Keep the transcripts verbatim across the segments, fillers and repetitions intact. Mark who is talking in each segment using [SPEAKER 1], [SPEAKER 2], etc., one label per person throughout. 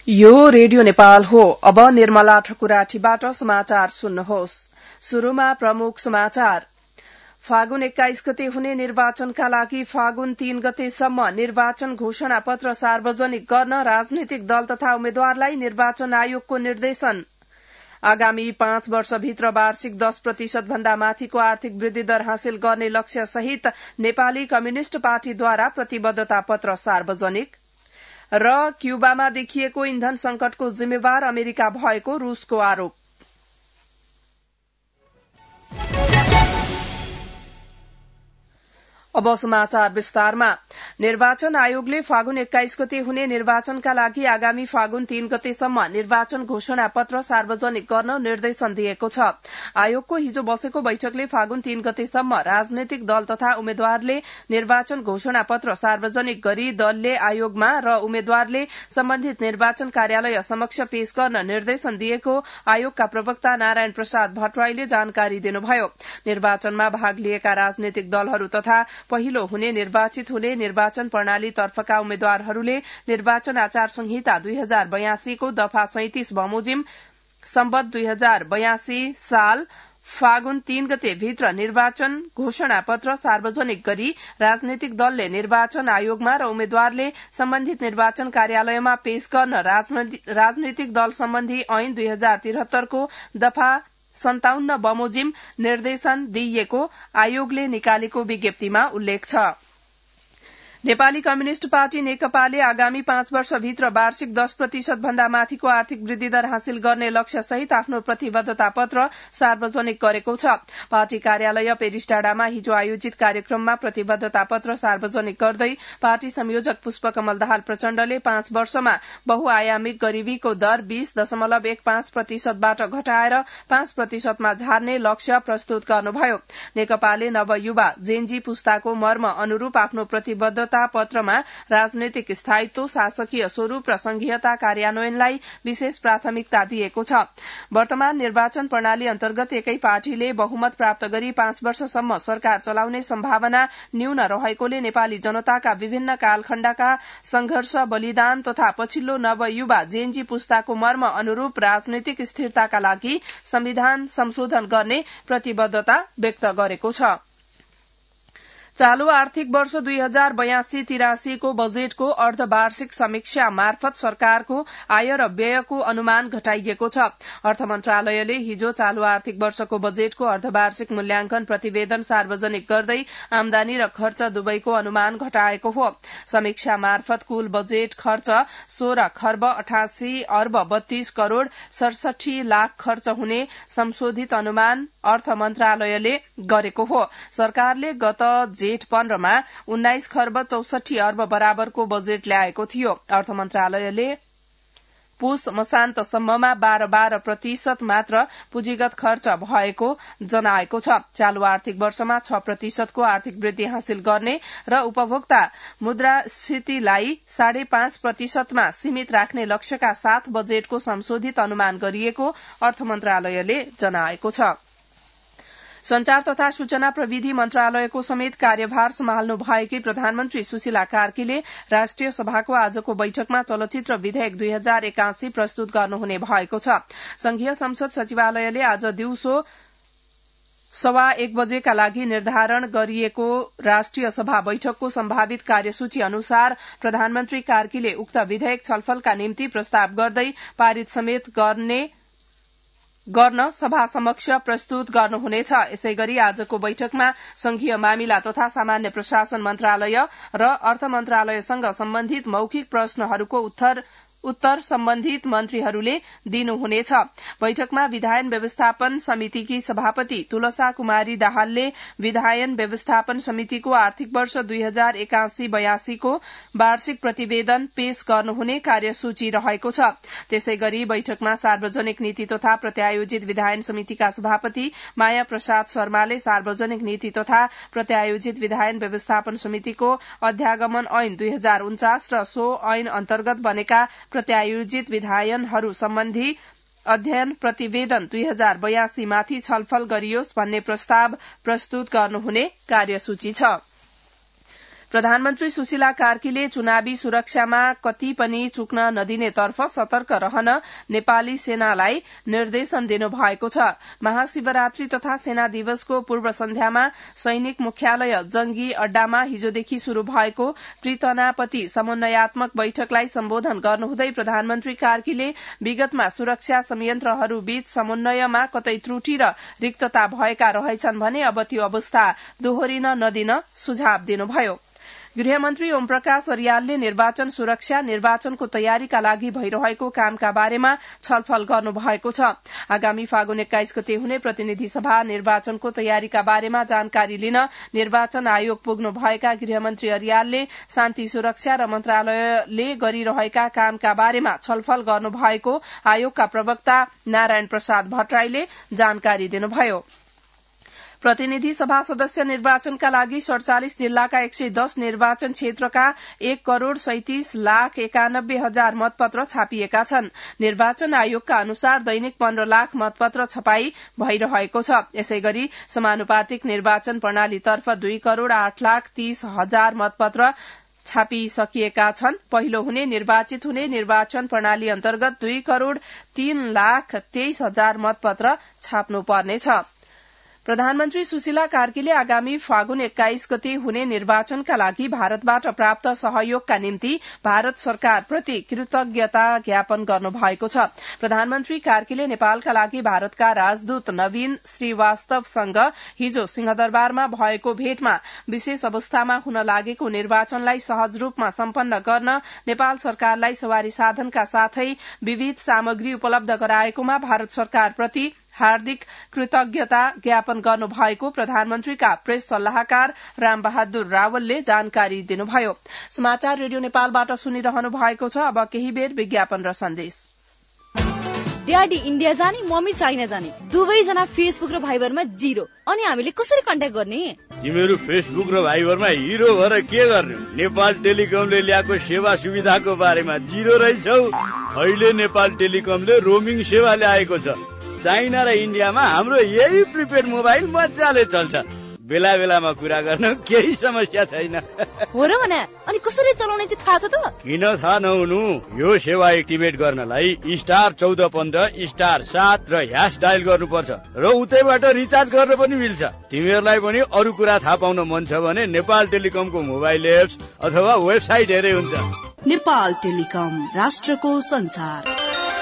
[SPEAKER 1] यो रेडियो नेपाल हो। अब निर्मला ठकुराठीबाट समाचार सुन्नुहोस्। शुरूमा प्रमुख समाचार। फागुन एक्काइस गते हुने निर्वाचनका लागि फागुन तीन गतेसम्म निर्वाचन घोषणा पत्र सार्वजनिक गर्न राजनीतिक दल तथा उम्मेद्वारलाई निर्वाचन आयोगको निर्देशन। आगामी पाँच वर्षभित्र वार्षिक दश प्रतिशत भन्दा माथिको आर्थिक वृद्धि दर हासिल गर्ने लक्ष्य सहित नेपाली कम्युनिष्ट पार्टीद्वारा प्रतिबद्धता पत्र सार्वजनिक। र क्यूबामा देखिएको इन्धन संकटको जिम्मेवार अमेरिका भएको रूसको आरोप। अब समाचार विस्तारमा। निर्वाचन आयोगले फागुन एक्काइस गते हुने निर्वाचनका लागि आगामी फागुन तीन गतेसम्म निर्वाचन घोषणा पत्र सार्वजनिक गर्न निर्देशन दिएको छ। आयोगको हिजो बसेको बैठकले फागुन तीन गतेसम्म राजनैतिक दल तथा उम्मेद्वारले निर्वाचन घोषणा पत्र सार्वजनिक गरी दलले आयोगमा र उम्मेद्वारले सम्बन्धित निर्वाचन कार्यालय समक्ष पेश गर्न निर्देशन दिएको आयोगका प्रवक्ता नारायण प्रसाद भट्टराईले जानकारी दिनुभयो। निर्वाचनमा भाग लिएका राजनैतिक दलहरू तथा पहिलो हुने निर्वाचित हुने निर्वाचन प्रणाली तर्फका उम्मेद्वारहरूले निर्वाचन आचार संहिता दुई हजार बयासीको दफा सैंतिस बमोजिम सम्बत दुई हजार बयासी साल फागुन तीन गते भित्र निर्वाचन घोषणा पत्र सार्वजनिक गरी राजनैतिक दलले निर्वाचन आयोगमा र उम्मेद्वारले सम्बन्धित निर्वाचन कार्यालयमा पेश गर्न राजनैतिक दल सम्बन्धी ऐन दुई हजार त्रिहत्तरको दफा सन्ताउन्न बमोजिम निर्देशन दिइएको आयोगले निकालेको विज्ञप्तिमा उल्लेख छ। नेपाली कम्युनिष्ट पार्टी नेकपाले आगामी पाँच वर्षभित्र वार्षिक दश प्रतिशत भन्दा माथिको आर्थिक वृद्धि दर हासिल गर्ने लक्ष्य सहित आफ्नो प्रतिबद्धता पत्र सार्वजनिक गरेको छ। पार्टी कार्यालय पेरिसटाडामा हिजो आयोजित कार्यक्रममा प्रतिबद्धता पत्र सार्वजनिक गर्दै पार्टी संयोजक पुष्पकमल दाहाल प्रचण्डले पाँच वर्षमा बहुआयामिक गरीबीको दर बीस दशमलव एक पाँच प्रतिशतबाट घटाएर पाँच प्रतिशतमा झार्ने लक्ष्य प्रस्तुत गर्नुभयो। नेकपाले नवयुवा जेनजी पुस्ताको मर्म अनुरूप आफ्नो प्रतिबद्धता पत्रमा राजनैतिक स्थायित्व, शासकीय स्वरूप र संघीयता कार्यान्वयनलाई विशेष प्राथमिकता दिएको छ। वर्तमान निर्वाचन प्रणाली अन्तर्गत एकै पार्टीले बहुमत प्राप्त गरी पाँच वर्षसम्म सरकार चलाउने सम्भावना न्यून रहेकोले नेपाली जनताका विभिन्न कालखण्डका संघर्ष, बलिदान तथा पछिल्लो नवयुवा जेनजी पुस्ताको मर्म अनुरूप राजनैतिक स्थिरताका लागि संविधान संशोधन गर्ने प्रतिबद्धता व्यक्त गरेको छ। चालू आर्थिक वर्ष दुई हजार बयासी तिरासीको बजेटको अर्धवार्षिक समीक्षा मार्फत सरकारको आय र व्ययको अनुमान घटाइएको छ। अर्थ मन्त्रालयले हिजो चालू आर्थिक वर्षको बजेटको अर्धवार्षिक मूल्याङ्कन प्रतिवेदन सार्वजनिक गर्दै आमदानी र खर्च दुवैको अनुमान घटाएको हो। समीक्षा मार्फत कुल बजेट खर्च सोह्र खर्ब अठासी अर्ब बत्तीस करोड़ सडसठी लाख खर्च हुने संशोधित अनुमान अर्थ मन्त्रालयले गरेको हो। सरकारले गत जेठ पन्ध्रमा उन्नाइस खर्ब चौसठी अर्ब बराबरको बजेट ल्याएको थियो। अर्थ मन्त्रालयले पुष मसान्तसम्ममा बाह्र बाह्र प्रतिशत मात्र पुँजीगत खर्च भएको जनाएको छ। चालू आर्थिक वर्षमा छ प्रतिशतको आर्थिक वृद्धि हासिल गर्ने र उपभोक्ता मुद्रास्फीतिलाई साढे पाँच प्रतिशतमा सीमित राख्ने लक्ष्यका साथ बजेटको संशोधित अनुमान गरिएको अर्थ मन्त्रालयले जनाएको छ। संचार तथा सूचना प्रविधि मन्त्रालयको समेत कार्यभार सम्हाल्नु भएकी प्रधानमन्त्री सुशीला कार्कीले राष्ट्रिय सभाको आजको बैठकमा चलचित्र विधेयक दुई हजार एकासी प्रस्तुत गर्नुहुने भएको छ। संघीय संसद सचिवालयले आज दिउँसो सवा एक बजेका लागि निर्धारण गरिएको राष्ट्रिय सभा बैठकको सम्भावित कार्यसूची अनुसार प्रधानमन्त्री कार्कीले उक्त विधेयक छलफलका निम्ति प्रस्ताव गर्दै पारित समेत गर्ने गर्न सभा समक्ष प्रस्तुत गर्नुहुनेछ। यसै गरी आजको बैठकमा संघीय मामिला तथा सामान्य प्रशासन मन्त्रालय र अर्थ मन्त्रालयसँग सम्बन्धित मौखिक प्रश्नहरूको उत्तर उत्तर सम्बन्धित मन्त्रीहरूले दिनुहुनेछ। बैठकमा विधायन व्यवस्थापन समितिकी सभापति तुलसा कुमारी दाहालले विधायन व्यवस्थापन समितिको आर्थिक वर्ष दुई हजार एकासी बयासीको वार्षिक प्रतिवेदन पेश गर्नुहुने कार्यसूची रहेको छ। त्यसै गरी बैठकमा सार्वजनिक नीति तथा प्रत्यायोजित विधायन समितिका सभापति माया प्रसाद शर्माले सार्वजनिक नीति तथा प्रत्यायोजित विधायन व्यवस्थापन समितिको अध्यागमन ऐन दुई हजार उन्चास र सो ऐन अन्तर्गत बनेका प्रत्यायोजित विधायनहरू सम्बन्धी अध्ययन प्रतिवेदन दुई हजार बयासी माथि छलफल गरियोस् भन्ने प्रस्ताव प्रस्तुत गर्नुहुने कार्यसूची छ। प्रधानमन्त्री सुशीला कार्कीले चुनावी सुरक्षामा कति पनि चुक्न नदिने तर्फ सतर्क रहन नेपाली सेनालाई निर्देशन दिनुभएको छ। महाशिवरात्रि तथा सेना दिवसको पूर्व सन्ध्यामा सैनिक मुख्यालय जंगी अड्डामा हिजोदेखि शुरू भएको प्रितनापति समन्वयात्मक बैठकलाई सम्बोधन गर्नुहुँदै प्रधानमन्त्री कार्कीले विगतमा सुरक्षा संयन्त्रहरूबीच समन्वयमा कतै त्रुटि र रिक्तता भएका रहेछन् भने अब त्यो अवस्था दोहोरिन नदिन सुझाव दिनुभयो। गृहमन्त्री ओम प्रकाश अर्यालले निर्वाचन सुरक्षा निर्वाचनको तयारीका लागि भइरहेको कामका बारेमा छलफल गर्नुभएको छ। आगामी फागुन एक्काइस गते हुने प्रतिनिधि सभा निर्वाचनको तयारीका बारेमा जानकारी लिन निर्वाचन आयोग पुग्नु भएका गृहमन्त्री अर्यालले शान्ति सुरक्षा र मन्त्रालयले गरिरहेका कामका बारेमा छलफल गर्नुभएको आयोगका प्रवक्ता नारायण प्रसाद भट्टराईले जानकारी दिनुभयो। प्रतिनिधि सभा सदस्य निर्वाचनका लागि सड़चालिस जिल्लाका एक सय दस निर्वाचन क्षेत्रका एक करोड़ सैतिस लाख एकानब्बे हजार मतपत्र छापिएका छन्। निर्वाचन आयोगका अनुसार दैनिक पन्ध्र लाख मतपत्र छपाई भइरहेको छ। यसै गरी समानुपातिक निर्वाचन प्रणालीतर्फ दुई करोड़ आठ लाख तीस हजार मतपत्र छापिसकिएका छन्। पहिलो हुने निर्वाचित हुने निर्वाचन प्रणाली अन्तर्गत दुई करोड़ तीन लाख तेइस हजार मतपत्र छाप्नुपर्नेछ। प्रधानमन्त्री सुशीला कार्कीले आगामी फागुन एक्काइस गते हुने निर्वाचनका लागि भारतबाट प्राप्त सहयोगका निम्ति भारत सरकारप्रति कृतज्ञता ज्ञापन गर्नु भएको छ। प्रधानमन्त्री कार्कीले नेपालका लागि भारतका राजदूत नवीन श्रीवास्तवसँग हिजो सिंहदरबारमा भएको भेटमा विशेष अवस्थामा हुन लागेको निर्वाचनलाई सहज रूपमा सम्पन्न गर्न नेपाल सरकारलाई सवारी साधनका साथै विविध सामग्री उपलब्ध गराएकोमा भारत सरकारप्रति हार्दिक कृतज्ञता ज्ञापन गर्नु भएको प्रधानमन्त्रीका प्रेस सल्लाहकार रामबहादुर रावलले जानकारी दिनुभयो। समाचार रेडियो नेपालबाट सुनिरहनु भएको छ। अब केही बेर विज्ञापन र सन्देश।
[SPEAKER 2] ड्याडी इन्डिया जाने मम्मी चाइना जाने दुवैजना फेसबुक र भाइबरमा जिरो, अनि हामीले कसरी कन्ट्याक्ट गर्ने?
[SPEAKER 3] तिमीहरू फेसबुक र भाइबरमा हिरो भएर के गर्ने? नेपाल टेलिकमले ल्याएको सेवा सुविधाको बारेमा जिरो रहेछौ। अहिले नेपाल टेलिकमले रोमिङ सेवा ल्याएको छ। चाइना र इन्डियामा हाम्रो यही प्रिपेड मोबाइल मजाले चल्छ। बेला बेलामा कुरा गर्न केही समस्या छैन।
[SPEAKER 2] हो र भने अनि कसरी चलाउने चाहिँ थाहा छ त?
[SPEAKER 3] किन थाहा नहुनु? यो सेवा एक्टिभेट गर्नलाई स्टार चौध पन्ध्र स्टार सात र ह्यास डायल गर्नुपर्छ र उतैबाट रिचार्ज गर्न पनि मिल्छ। तिमीहरूलाई पनि अरू कुरा थाहा पाउन मन छ भने नेपाल टेलिकमको मोबाइल एप्स अथवा वेबसाइट हेरे हुन्छ।
[SPEAKER 4] नेपाल टेलिकम, राष्ट्रको संचार।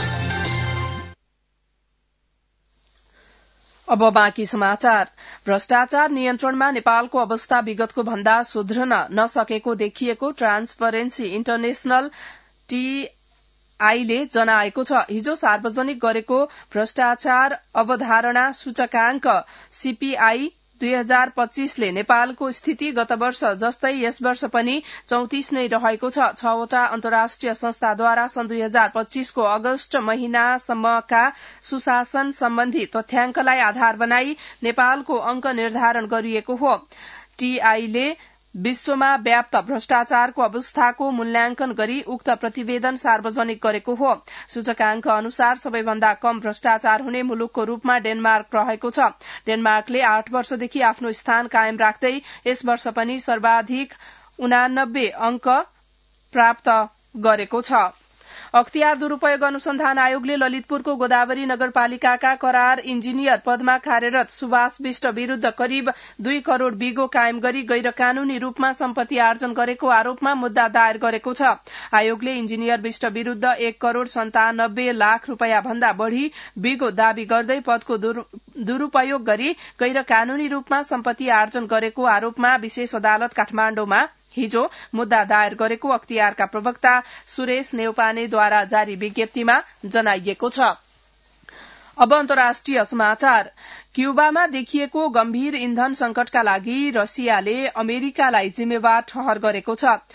[SPEAKER 1] अब बाँकी समाचार। भ्रष्टाचार नियन्त्रणमा नेपालको अवस्था विगतको भन्दा सुध्रन नसकेको देखिएको ट्रान्सपरेन्सी इन्टरनेशनल टीआईले जनाएको छ। हिजो सार्वजनिक गरेको भ्रष्टाचार अवधारणा सूचकांक सीपीआई दुई हजार पच्चीसले नेपालको स्थिति गत वर्ष जस्तै यस वर्ष पनि चौतिस नै रहेको छ। छवटा अन्तर्राष्ट्रिय संस्थाद्वारा सन् दुई हजार पच्चीसको अगस्त महिनासम्मका सुशासन सम्बन्धी तथ्याङ्कलाई आधार बनाई नेपालको अंक निर्धारण गरिएको हो। टीआईले विश्वमा व्याप्त भ्रष्टाचारको अवस्थाको मूल्याङ्कन गरी उक्त प्रतिवेदन सार्वजनिक गरेको हो। सूचकांक अनुसार सबैभन्दा कम भ्रष्टाचार हुने मुलुकको रूपमा डेनमार्क रहेको छ। डेनमार्कले आठ वर्षदेखि आफ्नो स्थान कायम राख्दै यस वर्ष पनि सर्वाधिक उनानब्बे अंक प्राप्त गरेको छ। अख्तियार दुरूपयोग अनुसन्धान आयोगले ललितपुरको गोदावरी नगरपालिकाका करार इन्जिनियर पदमा कार्यरत सुभाष विष्ट विरूद्ध करिब दुई करोड़ बिगो कायम गरी गैर कानूनी रूपमा सम्पत्ति आर्जन गरेको आरोपमा मुद्दा दायर गरेको छ। आयोगले इन्जिनियर विष्ट विरूद्ध एक करोड़ सन्तानब्बे लाख रूपियाँ भन्दा बढ़ी बिगो दावी गर्दै पदको दुरूपयोग गरी गैर कानूनी रूपमा सम्पत्ति आर्जन गरेको आरोपमा विशेष अदालत काठमाण्डुमा हिजो मुद्दा दायर गरेको अख्तियारका प्रवक्ता सुरेश नेउपानेद्वारा जारी विज्ञप्तिमा जनाइएको छ। अब अन्तर्राष्ट्रिय समाचार। क्यूबामा देखिएको गम्भीर इन्धन संकटका लागि रसियाले अमेरिकालाई जिम्मेवार ठहर गरेको छ।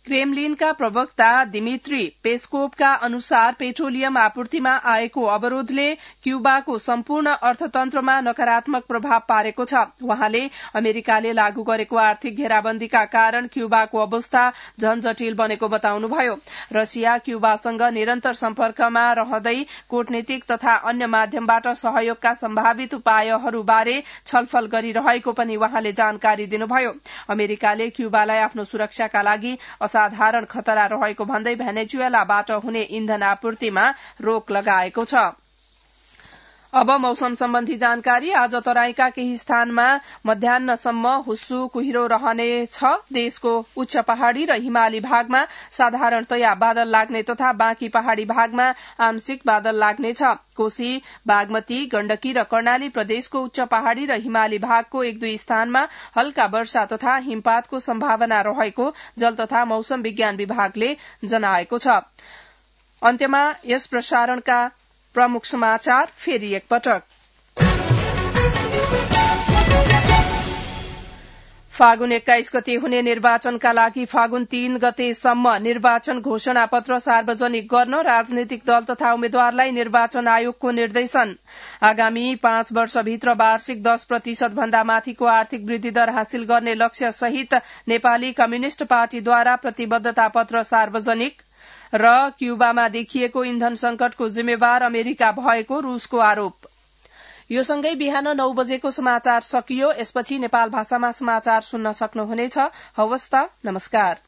[SPEAKER 1] क्रेमलिनका प्रवक्ता दिमित्री पेस्कोभका अनुसार पेट्रोलियम आपूर्तिमा आएको अवरोधले क्यूबाको सम्पूर्ण अर्थतन्त्रमा नकारात्मक प्रभाव पारेको छ। वहाँले अमेरिकाले लागू गरेको आर्थिक घेराबन्दीका कारण क्यूबाको अवस्था झन जटिल बनेको बताउनुभयो। रसिया क्यूबासँग निरन्तर सम्पर्कमा रहँदै कूटनीतिक तथा अन्य माध्यमबाट सहयोगका सम्भावित उपायहरूबारे छलफल गरिरहेको पनि वहाँले जानकारी दिनुभयो। अमेरिकाले क्यूबालाई आफ्नो सुरक्षाका लागि साधारण खतरा रहेको भन्दै भेनेजुएलाबाट हुने इन्धन आपूर्तिमा रोक लगाएको छ। अब मौसम सम्बन्धी जानकारी। आज तराईका केही स्थानमा मध्याह्नसम्म हुस्सु कुहिरो रहनेछ। देशको उच्च पहाड़ी र हिमाली भागमा साधारणतया बादल लाग्ने तथा बाँकी पहाड़ी भागमा आंशिक बादल लाग्नेछ। कोशी, बागमती, गण्डकी र कर्णाली प्रदेशको उच्च पहाड़ी र हिमाली भागको एक दुई स्थानमा हल्का वर्षा तथा हिमपातको सम्भावना रहेको जल तथा मौसम विज्ञान विभागले जनाएको छ। अन्त्यमा यस प्रसारणका प्रमुख समाचार फेरि एकपटक। फागुन एक्काइस गते हुने निर्वाचनका लागि फागुन तीन गतेसम्म निर्वाचन घोषणा पत्र सार्वजनिक गर्न राजनैतिक दल तथा उम्मेद्वारलाई निर्वाचन आयोगको निर्देशन। आगामी पाँच वर्षभित्र वार्षिक दस प्रतिशत भन्दा माथिको आर्थिक वृद्धि दर हासिल गर्ने लक्ष्य सहित नेपाली कम्युनिष्ट पार्टीद्वारा प्रतिबद्धता पत्र सार्वजनिक। र क्यूबामा देखिएको इन्धन संकटको जिम्मेवार अमेरिका भएको रूसको आरोप। यो सँगै बिहान नौ बजेको समाचार सकियो। यसपछि नेपाल भाषामा समाचार सुन्न सक्नुहुनेछ। हवस् त, नमस्कार।